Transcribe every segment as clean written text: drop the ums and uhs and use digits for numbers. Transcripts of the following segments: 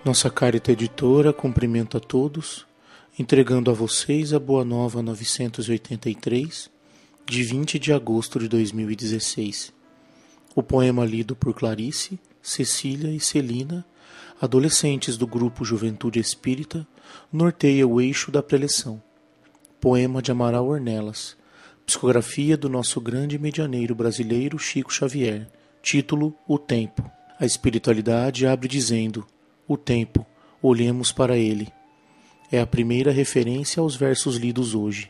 Nossa Carita Editora cumprimenta a todos, entregando a vocês a Boa Nova 983, de 20 de agosto de 2016. O poema lido por Clarice, Cecília e Celina, adolescentes do grupo Juventude Espírita, norteia o eixo da preleção. Poema de Amaral Ornelas, psicografia do nosso grande medianeiro brasileiro Chico Xavier, título O Tempo. A espiritualidade abre dizendo: o tempo, olhemos para ele. É a primeira referência aos versos lidos hoje.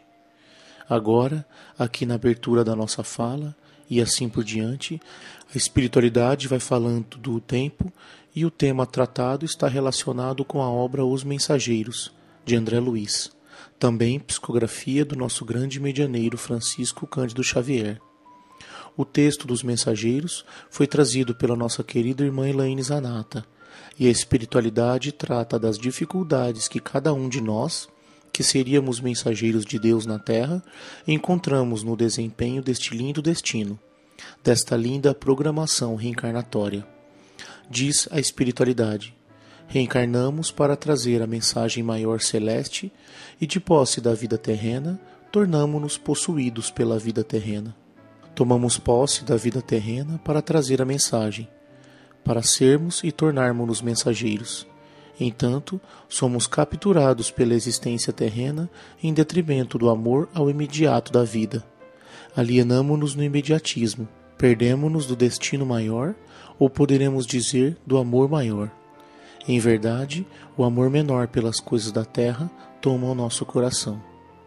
Agora, aqui na abertura da nossa fala, e assim por diante, a espiritualidade vai falando do tempo e o tema tratado está relacionado com a obra Os Mensageiros, de André Luiz, também psicografia do nosso grande medianeiro Francisco Cândido Xavier. O texto dos Mensageiros foi trazido pela nossa querida irmã Elaine Zanata, e a espiritualidade trata das dificuldades que cada um de nós, que seríamos mensageiros de Deus na Terra, encontramos no desempenho deste lindo destino, desta linda programação reencarnatória. Diz a espiritualidade: reencarnamos para trazer a mensagem maior celeste e, de posse da vida terrena, tornamo-nos possuídos pela vida terrena. Tomamos posse da vida terrena para trazer a mensagem, para sermos e tornarmos-nos mensageiros. Entanto, somos capturados pela existência terrena em detrimento do amor ao imediato da vida. Alienamo-nos no imediatismo, perdemo-nos do destino maior, ou poderemos dizer do amor maior. Em verdade, o amor menor pelas coisas da terra toma o nosso coração.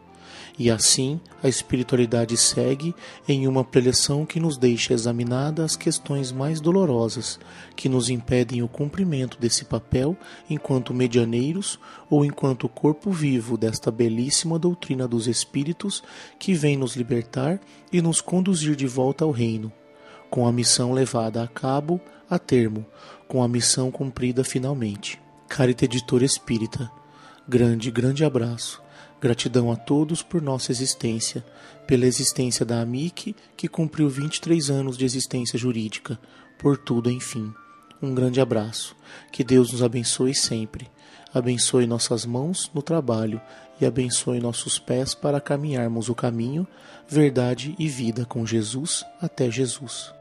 E assim, a espiritualidade segue em uma preleção que nos deixa examinada as questões mais dolorosas que nos impedem o cumprimento desse papel enquanto medianeiros ou enquanto corpo vivo desta belíssima doutrina dos Espíritos que vem nos libertar e nos conduzir de volta ao reino, com a missão levada a cabo, a termo, com a missão cumprida finalmente. Carita Editora Espírita, grande abraço. Gratidão a todos por nossa existência, pela existência da AMIC, que cumpriu 23 anos de existência jurídica, por tudo, enfim. Um grande abraço. Que Deus nos abençoe sempre. Abençoe nossas mãos no trabalho e abençoe nossos pés para caminharmos o caminho, verdade e vida com Jesus até Jesus.